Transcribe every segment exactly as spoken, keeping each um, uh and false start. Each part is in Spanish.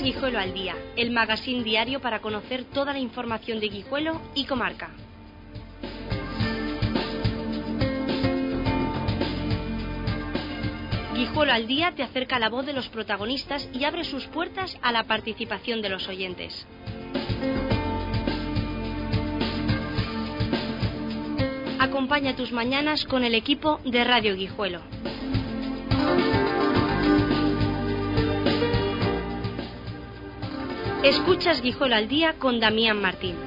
Guijuelo al Día, el magazín diario para conocer toda la información de Guijuelo y comarca. Guijuelo al Día te acerca la voz de los protagonistas y abre sus puertas a la participación de los oyentes. Acompaña tus mañanas con el equipo de Radio Guijuelo. Escuchas Guijuelo al Día con Damián Martín.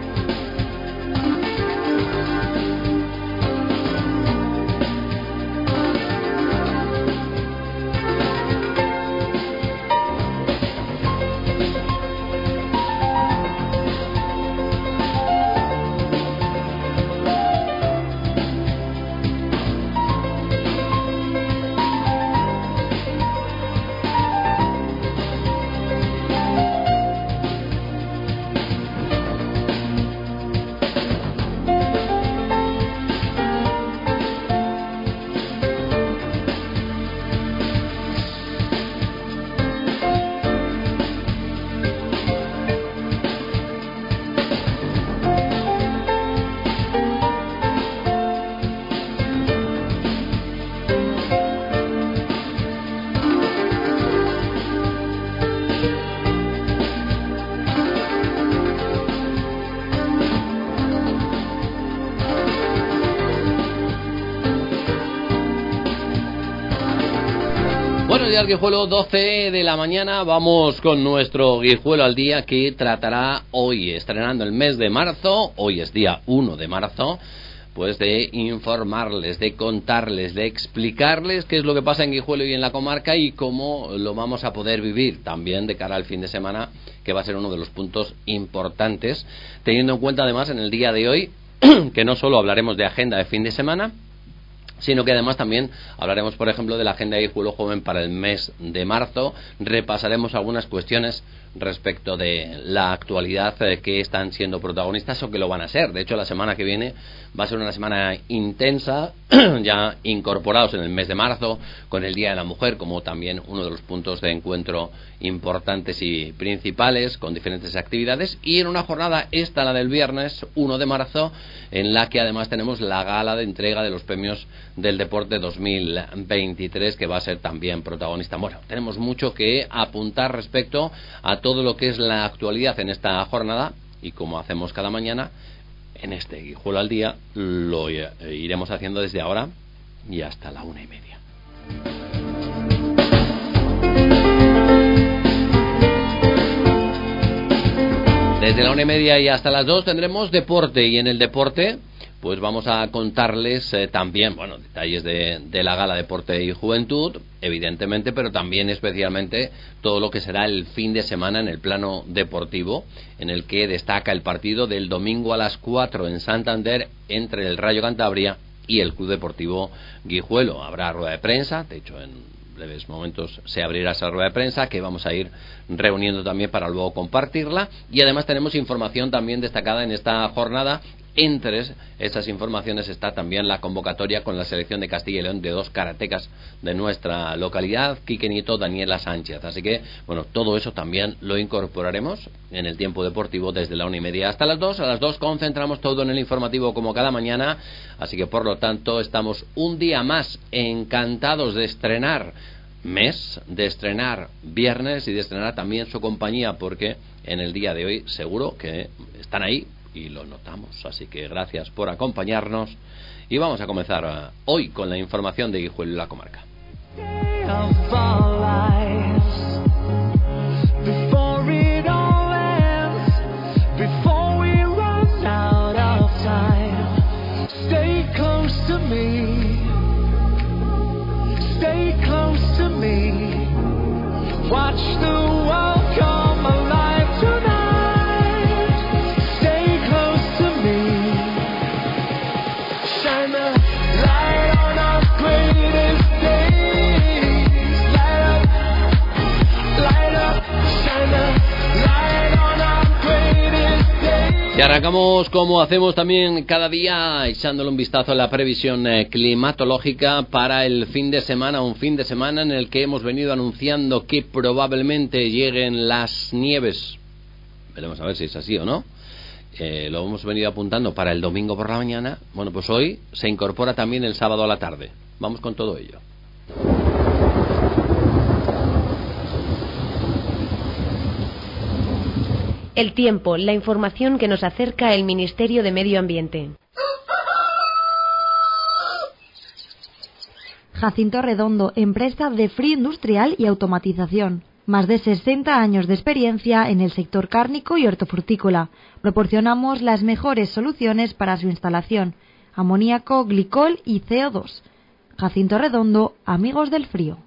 Buenos días, Guijuelo, doce de la mañana. Vamos con nuestro Guijuelo al Día, que tratará hoy, estrenando el mes de marzo. Hoy es día uno de marzo. Pues de informarles, de contarles, de explicarles qué es lo que pasa en Guijuelo y en la comarca y cómo lo vamos a poder vivir también de cara al fin de semana, que va a ser uno de los puntos importantes, teniendo en cuenta además en el día de hoy que no solo hablaremos de agenda de fin de semana, sino que además también hablaremos, por ejemplo, de la agenda de Guijuelo Joven para el mes de marzo. Repasaremos algunas cuestiones respecto de la actualidad eh, que están siendo protagonistas o que lo van a ser. De hecho, la semana que viene va a ser una semana intensa, ya incorporados en el mes de marzo, con el Día de la Mujer como también uno de los puntos de encuentro importantes y principales, con diferentes actividades, y en una jornada, esta la del viernes uno de marzo, en la que además tenemos la gala de entrega de los premios del deporte dos mil veintitrés, que va a ser también protagonista. Bueno, tenemos mucho que apuntar respecto a todo lo que es la actualidad en esta jornada, y como hacemos cada mañana en este Guijuelo al Día, lo iremos haciendo desde ahora y hasta la una y media. Desde la una y media y hasta las dos tendremos deporte, y en el deporte pues vamos a contarles eh, también, bueno, detalles de, de la gala Deporte y Juventud, evidentemente, pero también especialmente todo lo que será el fin de semana en el plano deportivo, en el que destaca el partido del domingo a las cuatro en Santander entre el Rayo Cantabria y el Club Deportivo Guijuelo. Habrá rueda de prensa, de hecho en breves momentos se abrirá esa rueda de prensa, que vamos a ir reuniendo también para luego compartirla, y además tenemos información también destacada en esta jornada. Entre esas informaciones está también la convocatoria con la selección de Castilla y León de dos karatecas de nuestra localidad, Quique Nieto, Daniela Sánchez. Así que, bueno, todo eso también lo incorporaremos en el tiempo deportivo desde la una y media hasta las dos. A las dos concentramos todo en el informativo como cada mañana. Así que, por lo tanto, estamos un día más encantados de estrenar mes, de estrenar viernes y de estrenar también su compañía, porque en el día de hoy seguro que están ahí y lo notamos. Así que gracias por acompañarnos y vamos a comenzar uh, hoy con la información de Guijuelo y la comarca. Watch the world come alive tonight. Stay close to me. Shine the light on our greatest days. Light up, light up. Shine the light on our greatest days. Y arrancamos como hacemos también cada día, echándole un vistazo a la previsión eh, climatológica para el fin de semana, un fin de semana en el que hemos venido anunciando que probablemente lleguen las nieves. Veremos a ver si es así o no. Eh, lo hemos venido apuntando para el domingo por la mañana. Bueno, pues hoy se incorpora también el sábado a la tarde. Vamos con todo ello. El tiempo, la información que nos acerca el Ministerio de Medio Ambiente. Jacinto Redondo, empresa de frío industrial y automatización. Más de sesenta años de experiencia en el sector cárnico y hortofrutícola. Proporcionamos las mejores soluciones para su instalación: amoníaco, glicol y C O dos. Jacinto Redondo, amigos del frío.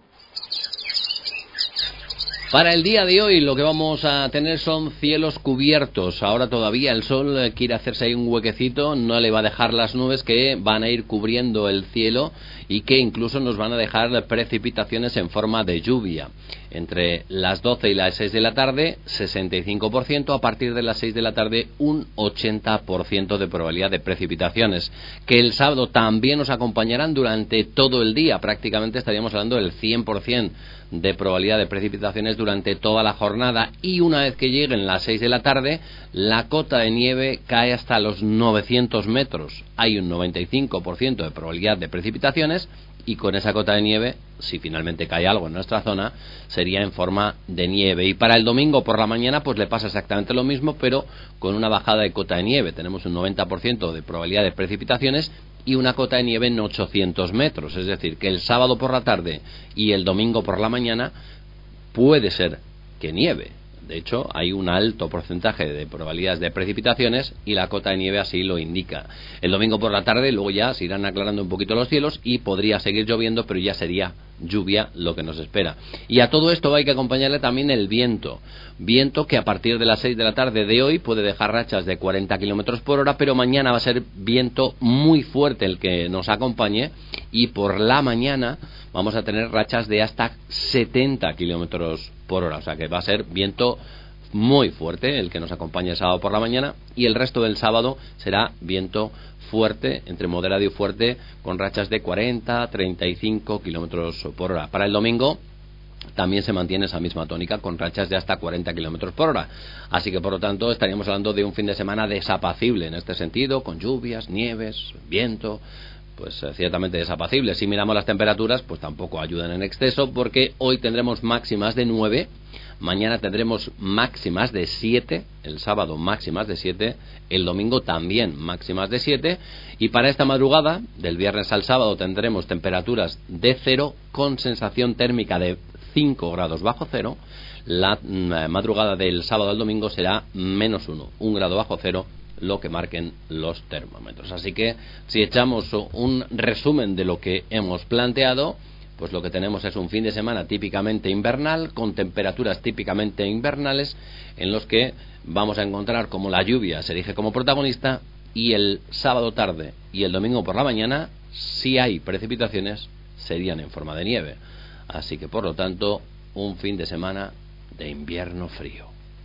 Para el día de hoy lo que vamos a tener son cielos cubiertos. Ahora todavía el sol quiere hacerse ahí un huequecito, no le va a dejar las nubes que van a ir cubriendo el cielo y que incluso nos van a dejar precipitaciones en forma de lluvia. Entre las doce y las seis de la tarde, sesenta y cinco por ciento, a partir de las seis de la tarde, un ochenta por ciento de probabilidad de precipitaciones, que el sábado también nos acompañarán durante todo el día. Prácticamente estaríamos hablando del cien por ciento de probabilidad de precipitaciones durante toda la jornada, y una vez que lleguen las seis de la tarde, la cota de nieve cae hasta los novecientos metros. Hay un noventa y cinco por ciento de probabilidad de precipitaciones, y con esa cota de nieve, si finalmente cae algo en nuestra zona, sería en forma de nieve. Y para el domingo por la mañana pues le pasa exactamente lo mismo, pero con una bajada de cota de nieve. Tenemos un noventa por ciento de probabilidad de precipitaciones y una cota de nieve en ochocientos metros. Es decir, que el sábado por la tarde y el domingo por la mañana puede ser que nieve. De hecho, hay un alto porcentaje de probabilidades de precipitaciones y la cota de nieve así lo indica. El domingo por la tarde luego ya se irán aclarando un poquito los cielos y podría seguir lloviendo, pero ya sería lluvia lo que nos espera. Y a todo esto hay que acompañarle también el viento. Viento que a partir de las seis de la tarde de hoy puede dejar rachas de cuarenta kilómetros por hora, pero mañana va a ser viento muy fuerte el que nos acompañe, y por la mañana vamos a tener rachas de hasta setenta kilómetros por hora. O sea que va a ser viento muy fuerte el que nos acompañe el sábado por la mañana, y el resto del sábado será viento fuerte, entre moderado y fuerte, con rachas de cuarenta a treinta y cinco kilómetros por hora. Para el domingo también se mantiene esa misma tónica, con rachas de hasta cuarenta kilómetros por hora. Así que por lo tanto estaríamos hablando de un fin de semana desapacible en este sentido, con lluvias, nieves, viento, pues ciertamente desapacible. Si miramos las temperaturas, pues tampoco ayudan en exceso, porque hoy tendremos máximas de nueve, mañana tendremos máximas de siete, el sábado máximas de siete, el domingo también máximas de siete, y para esta madrugada, del viernes al sábado, tendremos temperaturas de cero con sensación térmica de cinco grados bajo cero. La mm, madrugada del sábado al domingo será menos uno, un grado bajo cero, lo que marquen los termómetros. Así que si echamos un resumen de lo que hemos planteado, pues lo que tenemos es un fin de semana típicamente invernal, con temperaturas típicamente invernales, en los que vamos a encontrar como la lluvia se erige como protagonista, y el sábado tarde y el domingo por la mañana, si hay precipitaciones, serían en forma de nieve. Así que por lo tanto, un fin de semana de invierno frío.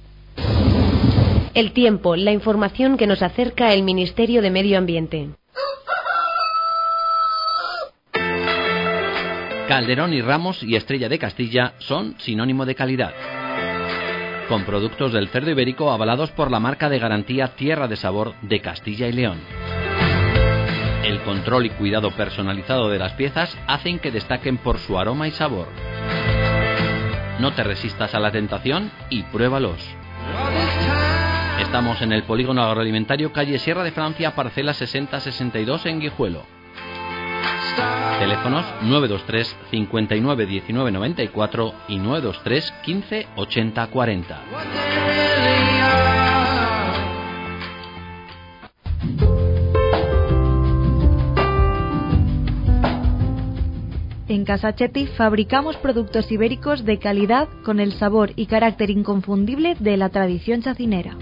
El tiempo, la información que nos acerca el Ministerio de Medio Ambiente. Calderón y Ramos y Estrella de Castilla son sinónimo de calidad. Con productos del cerdo ibérico avalados por la marca de garantía Tierra de Sabor de Castilla y León. El control y cuidado personalizado de las piezas hacen que destaquen por su aroma y sabor. No te resistas a la tentación y pruébalos. Estamos en el Polígono Agroalimentario, calle Sierra de Francia, parcela sesenta sesenta y dos en Guijuelo. Teléfonos nueve dos tres cincuenta y nueve diecinueve noventa y cuatro y nueve dos tres quince ochenta cuarenta. En Casachetti fabricamos productos ibéricos de calidad con el sabor y carácter inconfundible de la tradición chacinera.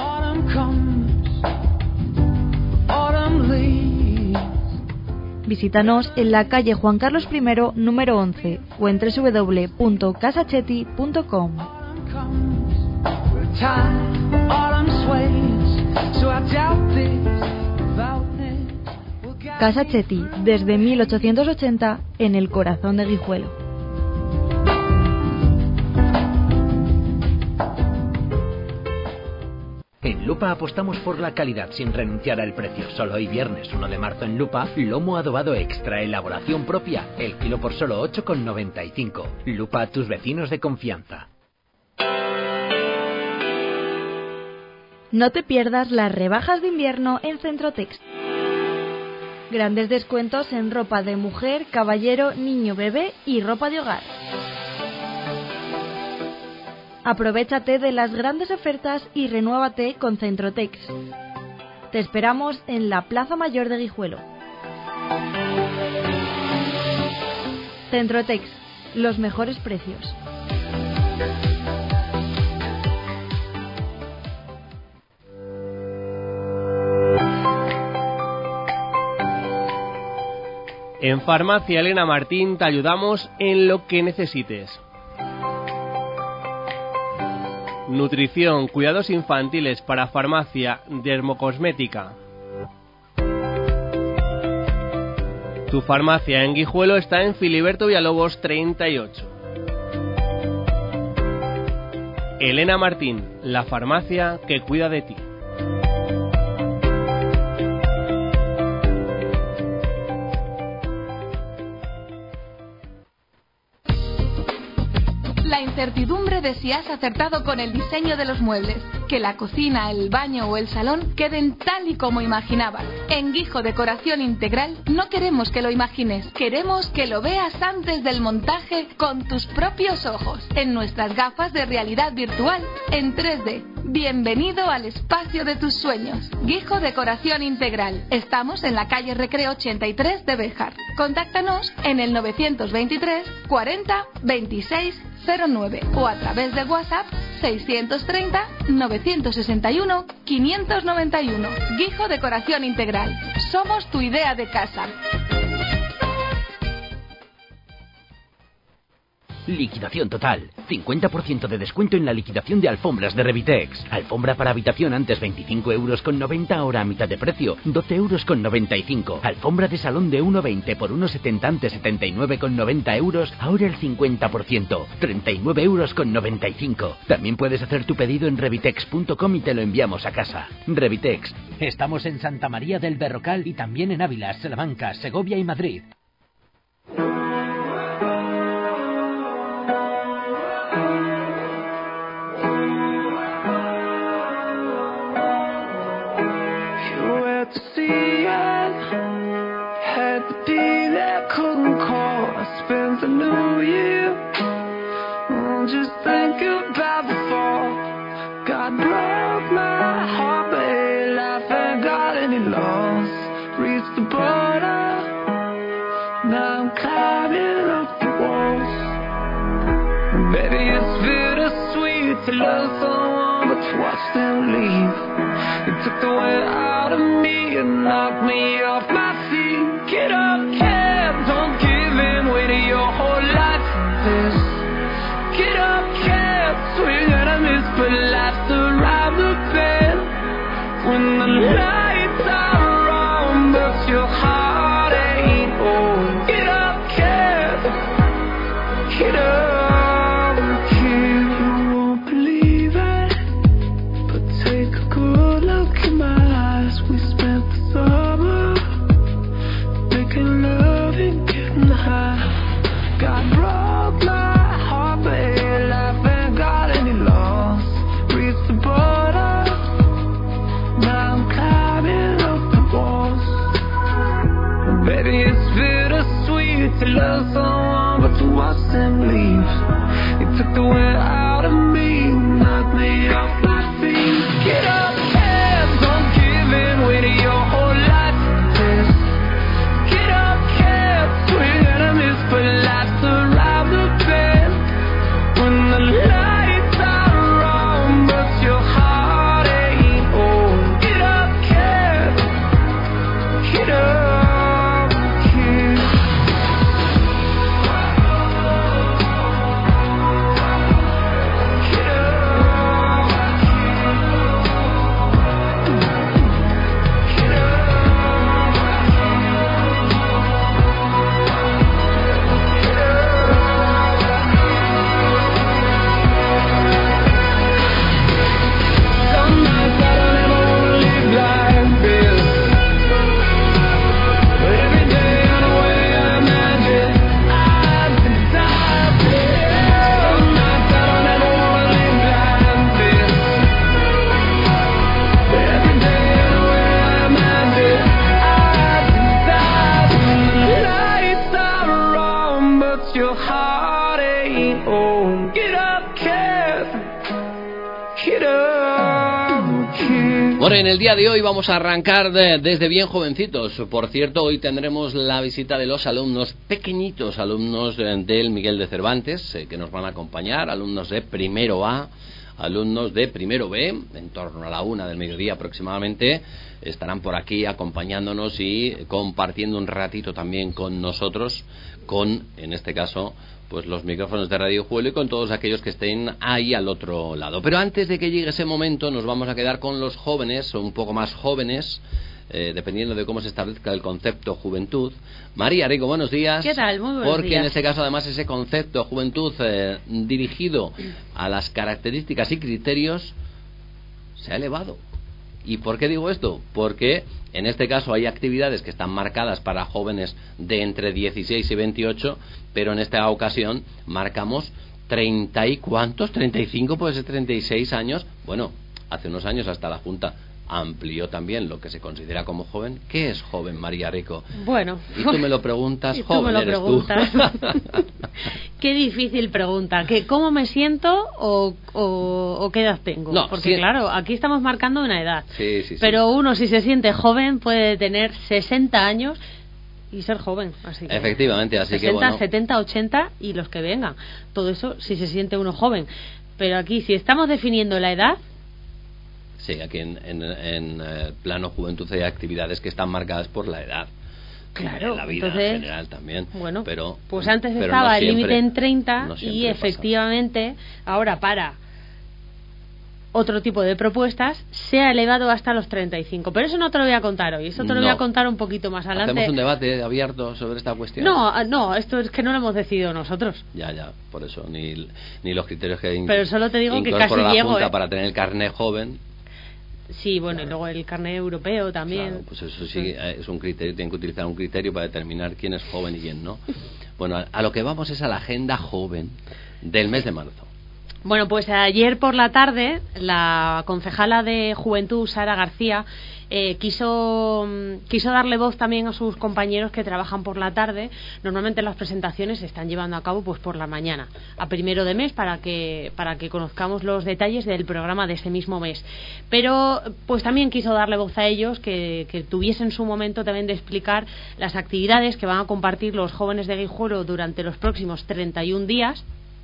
Visítanos en la calle Juan Carlos primero, número once, o en doble u doble u doble u punto casachetti punto com. So I doubt this about this. Casa Chetti, desde mil ochocientos ochenta, en el corazón de Guijuelo. En Lupa apostamos por la calidad sin renunciar al precio. Solo hoy viernes uno de marzo en Lupa, lomo adobado extra, elaboración propia, el kilo por solo ocho con noventa y cinco. Lupa, tus vecinos de confianza. No te pierdas las rebajas de invierno en Centrotex. Grandes descuentos en ropa de mujer, caballero, niño, bebé y ropa de hogar. Aprovéchate de las grandes ofertas y renuévate con Centrotex. Te esperamos en la Plaza Mayor de Guijuelo. Centrotex, los mejores precios. En Farmacia Elena Martín te ayudamos en lo que necesites. Nutrición, cuidados infantiles para farmacia, dermocosmética. Tu farmacia en Guijuelo está en Filiberto Villalobos treinta y ocho. Elena Martín, la farmacia que cuida de ti. La incertidumbre de si has acertado con el diseño de los muebles, que la cocina, el baño o el salón queden tal y como imaginabas. En Guijo Decoración Integral no queremos que lo imagines, queremos que lo veas antes del montaje con tus propios ojos, en nuestras gafas de realidad virtual en tres D. Bienvenido al espacio de tus sueños. Guijo Decoración Integral. Estamos en la calle Recreo ochenta y tres de Béjar. Contáctanos en el novecientos veintitrés cuarenta veintiséis cero nueve o a través de WhatsApp seiscientos treinta novecientos sesenta y uno quinientos noventa y uno. Guijo Decoración Integral. Somos tu idea de casa. Liquidación total. cincuenta por ciento de descuento en la liquidación de alfombras de Revitex. Alfombra para habitación antes veinticinco euros con noventa, ahora a mitad de precio, doce euros con noventa y cinco. Alfombra de salón de uno veinte por uno setenta antes setenta y nueve con noventa euros, ahora el cincuenta por ciento, treinta y nueve euros con noventa y cinco. También puedes hacer tu pedido en revitex punto com y te lo enviamos a casa. Revitex. Estamos en Santa María del Berrocal y también en Ávila, Salamanca, Segovia y Madrid. To see it, had to be there, couldn't call. I spent the new year oh, just thinking about the fall. God broke my heart, but hey, life ain't got any loss. Reached the border, now I'm climbing up the walls. Baby, it's bittersweet to love someone, but to watch them leave. You took the way out of me and knocked me off my feet. Get up, cat, don't give in, wait your whole life for this. Get up, cat, swing and a miss, but life's around the bend. When the lights are on, but your heart ain't on. Get up, cat, get up, kid. You won't believe it, but take a good look in my eyes. We spent the summer making love and getting high. God broke my heart, but hey, life ain't got any loss. Reached the border, now I'm climbing up the walls. Baby, it's bittersweet to love someone, but to watch them leave. You took the way out of me, knocked me off my feet. Get up, cat, don't give in, wait your whole life for this. Get up, cat, swing and a miss, but life's around the bend. When the lights are on, but your heart ain't on. Get up, cat, get up, kid. Get up, kid. your heart ain't old. Get up, Kev. Get up, Kev. Bueno, en el día de hoy vamos a arrancar de, desde bien jovencitos. Por cierto, hoy tendremos la visita de los alumnos pequeñitos, alumnos del Miguel de Cervantes, eh, que nos van a acompañar, alumnos de primero A, alumnos de primero B, en torno a la una del mediodía aproximadamente, estarán por aquí acompañándonos y compartiendo un ratito también con nosotros, con, en este caso, pues los micrófonos de Radio Juelo y con todos aquellos que estén ahí al otro lado. Pero antes de que llegue ese momento, nos vamos a quedar con los jóvenes, o un poco más jóvenes, eh, dependiendo de cómo se establezca el concepto juventud. María Rico, buenos días. ¿Qué tal? Muy buenos Porque días. en este caso, además, ese concepto juventud eh, dirigido a las características y criterios se ha elevado. ¿Y por qué digo esto? Porque en este caso hay actividades que están marcadas para jóvenes de entre dieciséis y veintiocho, pero en esta ocasión marcamos treinta y cuántos, treinta y cinco, puede ser treinta y seis años. Bueno, hace unos años hasta la Junta amplió también lo que se considera como joven. ¿Qué es joven, María Rico? Bueno. Y tú me lo preguntas, y tú joven me lo eres preguntas. tú. Qué difícil pregunta. ¿Que cómo me siento o, o, o qué edad tengo? No, Porque sí. claro, aquí estamos marcando una edad. Sí, sí, sí. Pero uno, si se siente joven, puede tener sesenta años y ser joven. Así que Efectivamente, así sesenta, que bueno. setenta, ochenta y los que vengan. Todo eso si se siente uno joven. Pero aquí, si estamos definiendo la edad... Sí, aquí en, en, en eh, plano juventud hay actividades que están marcadas por la edad. Claro, en la vida entonces, en general también. Bueno, pero, pues antes pero estaba no el límite siempre, en treinta no y siempre pasa. efectivamente ahora para otro tipo de propuestas se ha elevado hasta los treinta y cinco. Pero eso no te lo voy a contar hoy, eso te lo No. voy a contar un poquito más adelante. ¿Hacemos un debate abierto sobre esta cuestión? No, ah, no, esto es que no lo hemos decidido nosotros. Ya, ya, por eso, ni, ni los criterios que in- Pero solo te digo que incorpora casi la llego, Junta ¿eh? para tener el carnet joven. Sí, bueno, Claro. y luego el carnet europeo también. Claro, pues eso sí, eh, es un criterio, tienen que utilizar un criterio para determinar quién es joven y quién no. Bueno, a, a lo que vamos es a la agenda joven del mes de marzo. Bueno, pues ayer por la tarde la concejala de Juventud, Sara García, eh, quiso quiso darle voz también a sus compañeros que trabajan por la tarde. Normalmente las presentaciones se están llevando a cabo pues por la mañana, a primero de mes, para que para que conozcamos los detalles del programa de ese mismo mes. Pero pues también quiso darle voz a ellos, que, que tuviesen su momento también de explicar las actividades que van a compartir los jóvenes de Guijuelo durante los próximos treinta y un días.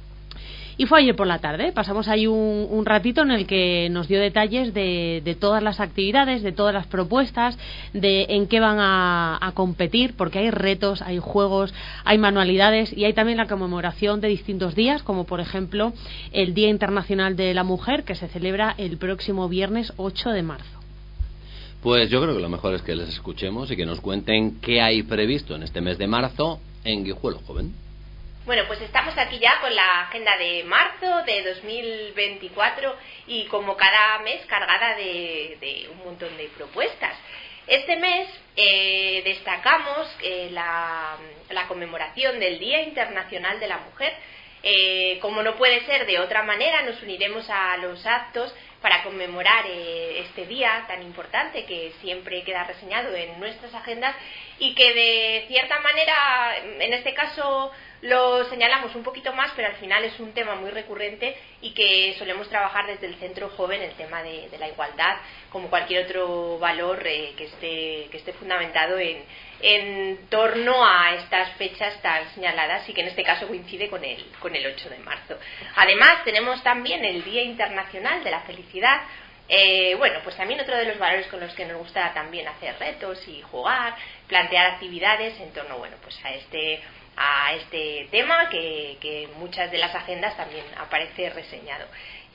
Y fue ayer por la tarde, pasamos ahí un, un ratito en el que nos dio detalles de, de todas las actividades, de todas las propuestas, de en qué van a, a competir, porque hay retos, hay juegos, hay manualidades y hay también la conmemoración de distintos días, como por ejemplo el Día Internacional de la Mujer, que se celebra el próximo viernes ocho de marzo. Pues yo creo que lo mejor es que les escuchemos y que nos cuenten qué hay previsto en este mes de marzo en Guijuelo Joven. Bueno, pues estamos aquí ya con la agenda de marzo de dos mil veinticuatro y como cada mes cargada de, de un montón de propuestas. Este mes eh, destacamos eh, la, la conmemoración del Día Internacional de la Mujer. Eh, como no puede ser de otra manera, nos uniremos a los actos para conmemorar eh, este día tan importante que siempre queda reseñado en nuestras agendas y que de cierta manera, en este caso lo señalamos un poquito más, pero al final es un tema muy recurrente y que solemos trabajar desde el Centro Joven, el tema de, de la igualdad, como cualquier otro valor eh, que esté que esté fundamentado en, en torno a estas fechas tan señaladas y que en este caso coincide con el, con el ocho de marzo. Además tenemos también el Día Internacional de la Felicidad. Eh, bueno, pues también otro de los valores con los que nos gusta también hacer retos y jugar, plantear actividades en torno, bueno, pues a este a este tema que, que en muchas de las agendas también aparece reseñado.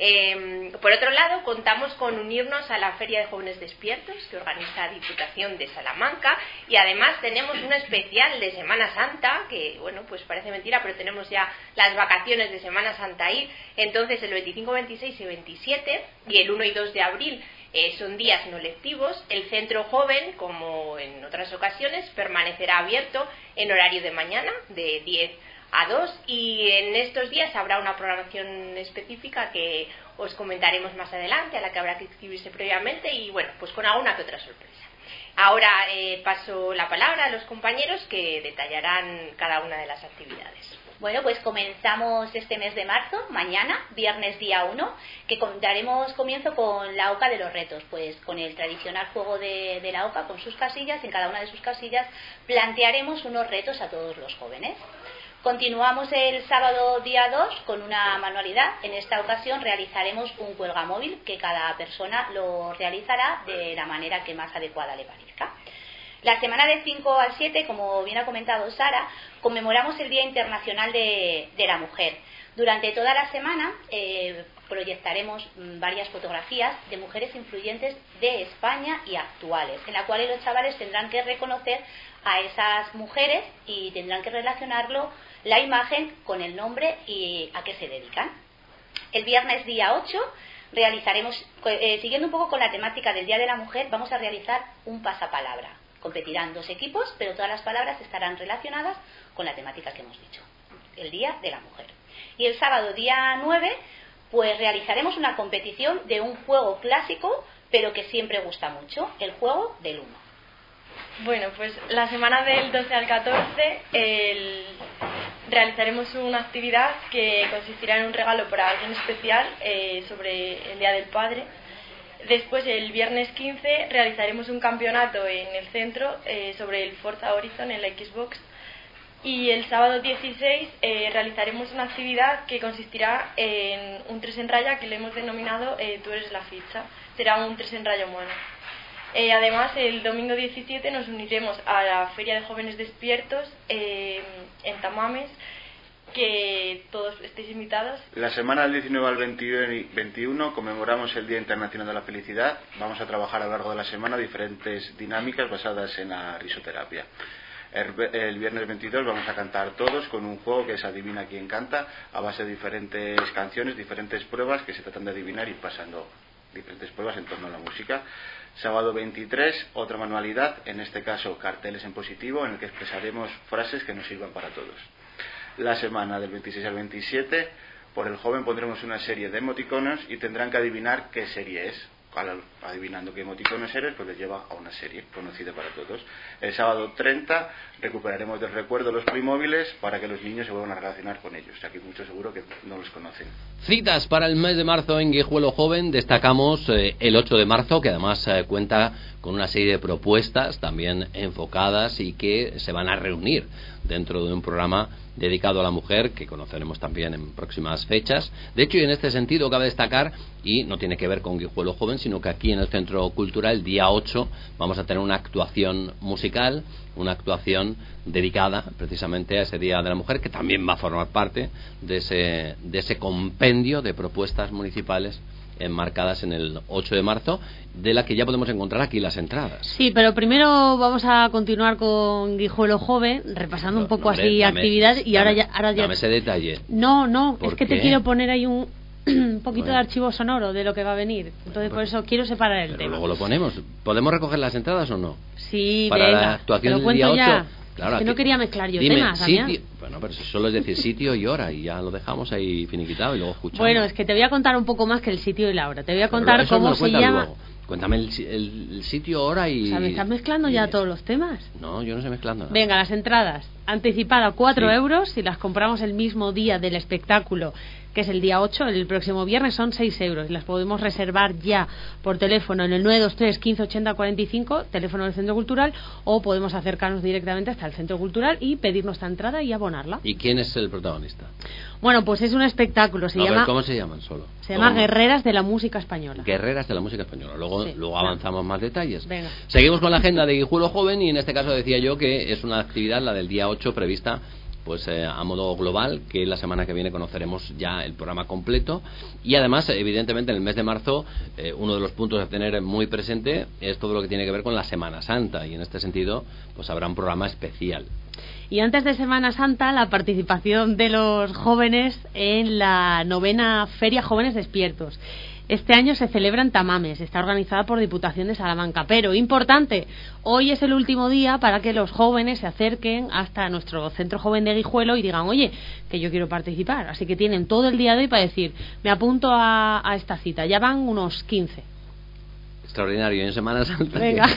Eh, por otro lado, contamos con unirnos a la Feria de Jóvenes Despiertos que organiza Diputación de Salamanca y además tenemos un especial de Semana Santa que, bueno, pues parece mentira, pero tenemos ya las vacaciones de Semana Santa ahí. Entonces el veinticinco, veintiséis y veintisiete y el uno y dos de abril eh, son días no lectivos. El Centro Joven, como en otras ocasiones, permanecerá abierto en horario de mañana de diez a dos y en estos días habrá una programación específica que os comentaremos más adelante, a la que habrá que inscribirse previamente y bueno, pues con alguna que otra sorpresa. Ahora eh, paso la palabra a los compañeros que detallarán cada una de las actividades. Bueno, pues comenzamos este mes de marzo, mañana, viernes día uno, que daremos comienzo con la Oca de los retos, pues con el tradicional juego de, de la Oca, con sus casillas. En cada una de sus casillas plantearemos unos retos a todos los jóvenes. Continuamos el sábado día dos con una manualidad. En esta ocasión realizaremos un cuelgamóvil que cada persona lo realizará de la manera que más adecuada le parezca. La semana del cinco al siete, como bien ha comentado Sara, conmemoramos el Día Internacional de, de la Mujer. Durante toda la semana eh, proyectaremos varias fotografías de mujeres influyentes de España y actuales, en la cual los chavales tendrán que reconocer a esas mujeres y tendrán que relacionarlo la imagen con el nombre y a qué se dedican. El viernes día ocho realizaremos, eh, siguiendo un poco con la temática del Día de la Mujer, vamos a realizar un pasapalabra. Competirán dos equipos, pero todas las palabras estarán relacionadas con la temática que hemos dicho, el Día de la Mujer. Y el sábado día nueve, pues realizaremos una competición de un juego clásico, pero que siempre gusta mucho, el juego del uno. Bueno, pues la semana del doce al catorce el... realizaremos una actividad que consistirá en un regalo para alguien especial eh, sobre el Día del Padre. Después, el viernes quince, realizaremos un campeonato en el centro eh, sobre el Forza Horizon en la Xbox. Y el sábado dieciséis eh, realizaremos una actividad que consistirá en un tres en raya que le hemos denominado eh, Tú eres la ficha. Será un tres en raya humano. Eh, además, el domingo diecisiete nos uniremos a la Feria de Jóvenes Despiertos eh, en Tamames, que todos estéis invitados. La semana del diecinueve al veintiuno conmemoramos el Día Internacional de la Felicidad. Vamos a trabajar a lo largo de la semana diferentes dinámicas basadas en la risoterapia. El, el viernes veintidós vamos a cantar todos con un juego que es Adivina quién canta, a base de diferentes canciones, diferentes pruebas que se tratan de adivinar y pasando diferentes pruebas en torno a la música. Sábado veintitrés, otra manualidad, en este caso carteles en positivo, en el que expresaremos frases que nos sirvan para todos. La semana del veintiséis al veintisiete, por el joven pondremos una serie de emoticonos y tendrán que adivinar qué serie es. Adivinando qué emoticonos eres, pues les lleva a una serie conocida para todos. El sábado treinta recuperaremos del recuerdo los Playmobiles para que los niños se vuelvan a relacionar con ellos. Aquí muchos seguro que no los conocen. Citas para el mes de marzo en Guijuelo Joven. Destacamos eh, el ocho de marzo, que además eh, cuenta con una serie de propuestas también enfocadas y que se van a reunir dentro de un programa dedicado a la mujer, que conoceremos también en próximas fechas. De hecho, y en este sentido cabe destacar, y no tiene que ver con Guijuelo Joven, sino que aquí en el Centro Cultural, el día ocho, vamos a tener una actuación musical, una actuación dedicada precisamente a ese Día de la Mujer, que también va a formar parte de ese, de ese compendio de propuestas municipales enmarcadas en el ocho de marzo, de la que ya podemos encontrar aquí las entradas. Sí, pero primero vamos a continuar con Guijuelo Joven, repasando no, un poco no, hombre, así dame, actividades y dame, ahora ya, ahora ya... Dame ese detalle. No, no, es que qué? te quiero poner ahí un, un poquito bueno. de archivo sonoro de lo que va a venir. Entonces, por eso quiero separar el pero tema. Luego lo ponemos. ¿Podemos recoger las entradas o no? Sí, para venga, la actuación te lo del día cuento ya. ocho. Claro, es que aquí, no quería mezclar yo dime, temas, sitio, bueno, pero solo es decir sitio y hora y ya lo dejamos ahí finiquitado y luego escuchamos. Bueno, es que te voy a contar un poco más que el sitio y la hora. Te voy a contar pero cómo se llama. Luego. Cuéntame el, el, el sitio, hora y... O sea, ¿me estás mezclando y... ya todos los temas? No, yo no estoy mezclando nada. Venga, las entradas. Anticipada cuatro sí. euros. Si las compramos el mismo día del espectáculo, que es el día ocho, el próximo viernes, son seis euros. Y las podemos reservar ya por teléfono en el nueve dos tres, quince, ochenta, cuarenta y cinco, teléfono del Centro Cultural, o podemos acercarnos directamente hasta el Centro Cultural y pedir nuestra entrada y abonarla. ¿Y quién es el protagonista? Bueno, pues es un espectáculo. Se no, llama, ¿cómo se llaman solo? Se llama Guerreras de la Música Española. Guerreras de la Música Española. Luego, sí, luego claro. avanzamos más detalles. Venga. Seguimos con la agenda de Guijuelo Joven y en este caso decía yo que es una actividad, la del día ocho, prevista pues eh, a modo global, que la semana que viene conoceremos ya el programa completo. Y además, evidentemente, en el mes de marzo, eh, uno de los puntos a tener muy presente es todo lo que tiene que ver con la Semana Santa, y en este sentido pues habrá un programa especial. Y antes de Semana Santa, la participación de los jóvenes en la novena Feria Jóvenes Despiertos. Este año se celebra en Tamames, está organizada por Diputación de Salamanca, pero importante, hoy es el último día para que los jóvenes se acerquen hasta nuestro Centro Joven de Guijuelo y digan, oye, que yo quiero participar, así que tienen todo el día de hoy para decir, me apunto a, a esta cita, ya van unos quince. Extraordinario. ¿Y en Semana Santa? Venga.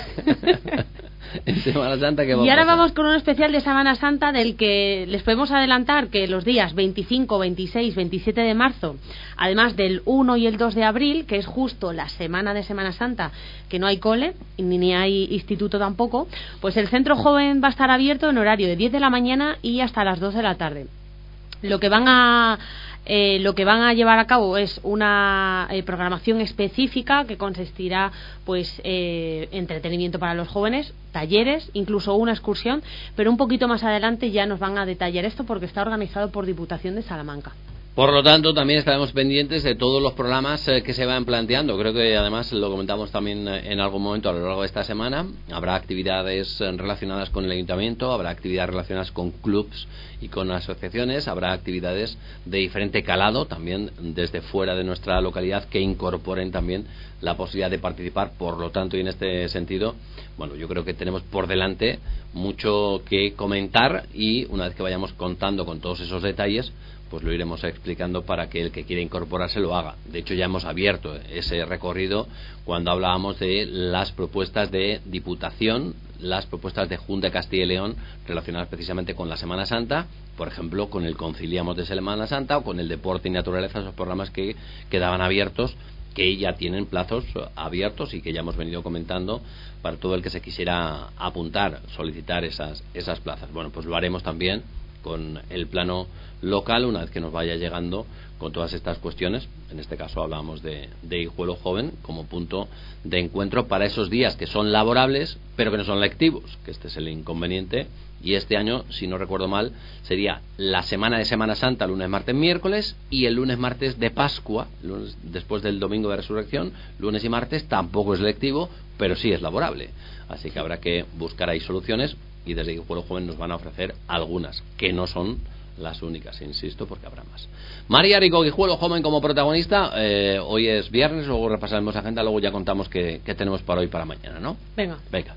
En Semana Santa, ¿qué va a Y ahora pasar? vamos con un especial de Semana Santa del que les podemos adelantar que los días veinticinco, veintiséis, veintisiete de marzo, además del uno y el dos de abril, que es justo la semana de Semana Santa, que no hay cole, ni, ni hay instituto tampoco, pues el Centro Joven va a estar abierto en horario de diez de la mañana y hasta las dos de la tarde. Lo que van a eh, lo que van a llevar a cabo es una eh, programación específica que consistirá pues eh, entretenimiento para los jóvenes, talleres, incluso una excursión, pero un poquito más adelante ya nos van a detallar esto porque está organizado por Diputación de Salamanca. Por lo tanto, también estaremos pendientes de todos los programas eh, que se van planteando. Creo que además lo comentamos también eh, en algún momento a lo largo de esta semana. Habrá actividades eh, relacionadas con el ayuntamiento, habrá actividades relacionadas con clubs y con asociaciones, habrá actividades de diferente calado también desde fuera de nuestra localidad que incorporen también la posibilidad de participar. Por lo tanto, y en este sentido, bueno, yo creo que tenemos por delante mucho que comentar y una vez que vayamos contando con todos esos detalles, pues lo iremos explicando para que el que quiera incorporarse lo haga. De hecho, ya hemos abierto ese recorrido cuando hablábamos de las propuestas de Diputación, las propuestas de Junta de Castilla y León relacionadas precisamente con la Semana Santa, por ejemplo, con el Conciliamos de Semana Santa o con el Deporte y Naturaleza, esos programas que quedaban abiertos, que ya tienen plazos abiertos y que ya hemos venido comentando para todo el que se quisiera apuntar, solicitar esas, esas plazas. Bueno, pues lo haremos también con el plano local una vez que nos vaya llegando con todas estas cuestiones. En este caso hablamos de, de Guijuelo Joven como punto de encuentro para esos días que son laborables pero que no son lectivos, que este es el inconveniente. Y este año, si no recuerdo mal, sería la semana de Semana Santa, lunes, martes, miércoles, y el lunes, martes de Pascua, lunes, después del domingo de Resurrección, lunes y martes tampoco es lectivo, pero sí es laborable. Así que habrá que buscar ahí soluciones y desde Guijuelo Joven nos van a ofrecer algunas, que no son las únicas, insisto, porque habrá más. María Rico, Guijuelo Joven como protagonista. Eh, hoy es viernes, luego repasaremos la agenda, luego ya contamos qué, qué tenemos para hoy y para mañana, ¿no? Venga. Venga.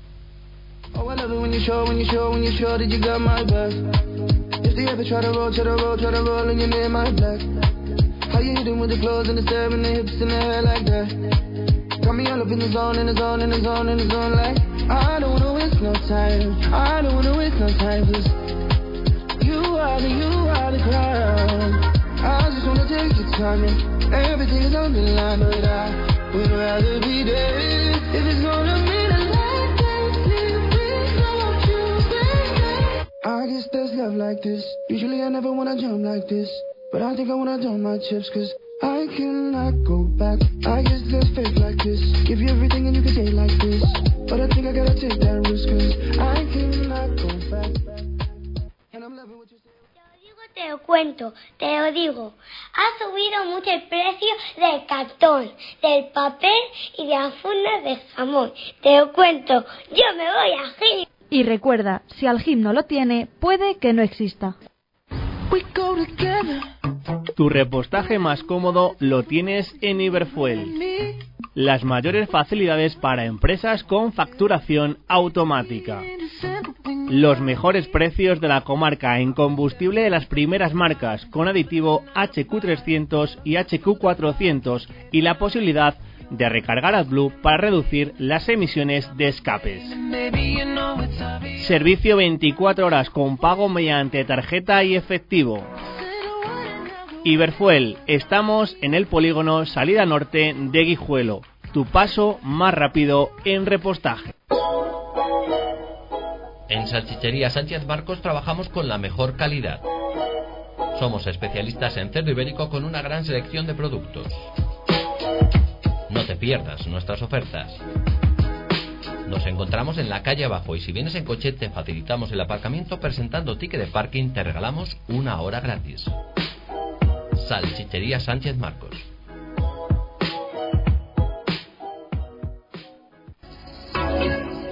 Oh, I love it when you show, when you show, when you show that you got my back. If they ever try to roll, try to roll, try to roll and you're near my black. How you hitting with the clothes and the stare and the hips and the hair like that. Got me all up in the zone, in the zone, in the zone, in the zone like I don't wanna waste no time, I don't wanna waste no time, cause you are the, you are the crown. I just wanna take your time and everything is on the line, but I would rather be there if it's gonna mean a lot. I guess there's love like this. Usually I never wanna jump like this, but I think I wanna dump my chips, cause I cannot go back. I guess there's faith like this. Give you everything and you can take like this, but I think I gotta take that risk, cause I cannot go back. And I'm loving what you say. Te lo cuento, te lo digo. Ha subido mucho el precio del cartón, del papel y de las fundas de jamón. Te lo cuento, yo me voy a Gil. Y recuerda, si Algim no lo tiene, puede que no exista. Tu repostaje más cómodo lo tienes en Iberfuel. Las mayores facilidades para empresas con facturación automática. Los mejores precios de la comarca en combustible de las primeras marcas con aditivo H Q trescientos y H Q cuatrocientos y la posibilidad de recargar AdBlue para reducir las emisiones de escapes. Servicio veinticuatro horas con pago mediante tarjeta y efectivo. Iberfuel, estamos en el polígono Salida Norte de Guijuelo. Tu paso más rápido en repostaje. En Salchichería Sánchez Marcos trabajamos con la mejor calidad. Somos especialistas en cerdo ibérico con una gran selección de productos. No te pierdas nuestras ofertas. Nos encontramos en la calle abajo y si vienes en coche te facilitamos el aparcamiento presentando ticket de parking, te regalamos una hora gratis. Salchichería Sánchez Marcos.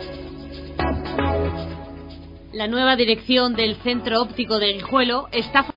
La nueva dirección del Centro Óptico de Guijuelo está